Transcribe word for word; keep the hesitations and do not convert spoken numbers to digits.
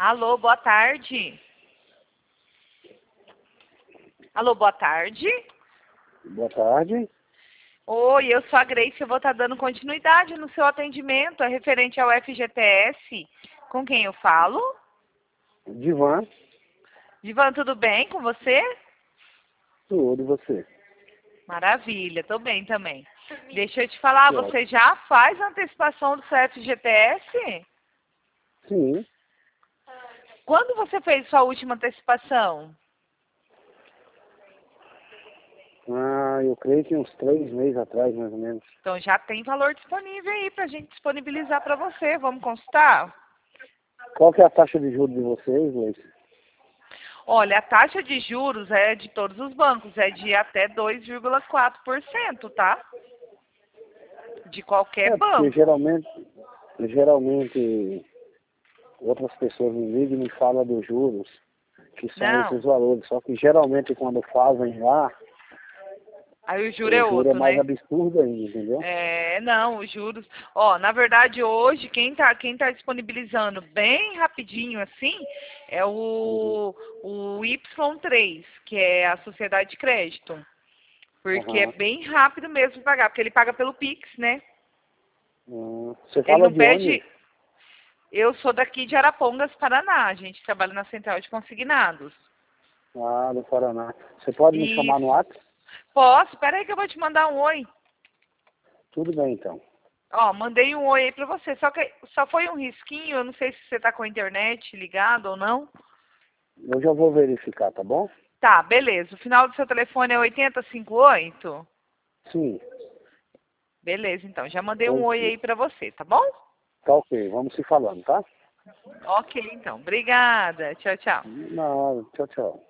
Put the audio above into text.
Alô, boa tarde. Alô, boa tarde. Boa tarde. Oi, eu sou a Grace, eu vou estar dando continuidade no seu atendimento, é referente ao F G T S. Com quem eu falo? Divan, Divan, tudo bem com você? tudo e você? Maravilha, tô bem também. Deixa eu te falar, Que ótimo. você já faz a antecipação do seu F G T S? Sim, Quando você fez sua última antecipação? ah, eu creio que uns três meses atrás, mais ou menos. Então já tem valor disponível aí pra gente disponibilizar para você. Vamos consultar? Qual que é a taxa de juros de vocês, Gleice? Olha, a taxa de juros é de todos os bancos, é de até dois vírgula quatro por cento, tá? De qualquer É, porque banco. geralmente, geralmente outras pessoas me ligam e me falam dos juros, que são Não, esses valores. Só que geralmente quando fazem lá, aí o juro o é juro é outro, mais né? absurdo ainda, entendeu? É, não, os juros. Ó, na verdade, hoje, quem tá, quem tá disponibilizando bem rapidinho assim é Uhum. o, o Y três, que é a sociedade de crédito. Porque é Aham. bem rápido mesmo de pagar, porque ele paga pelo Pix, né? Hum, Você Ele fala não de onde? pede. Eu sou daqui de Arapongas, Paraná. A gente trabalha na central de consignados. Ah, do Paraná. Você pode me chamar no Isso. WhatsApp? Posso? Espera aí que eu vou te mandar um oi. Tudo bem, então. Ó, mandei um oi aí pra você. Só que só foi um risquinho. Eu não sei se você tá com a internet ligada ou não. Eu já vou verificar, tá bom? Tá, beleza. O final do seu telefone é oitenta e cinquenta e oito? Sim. Beleza, então. Já mandei um oi Ok. aí pra você, tá bom? Tá ok. Vamos se falando, tá? Ok, então. Obrigada. Tchau, tchau. Não, tchau, tchau.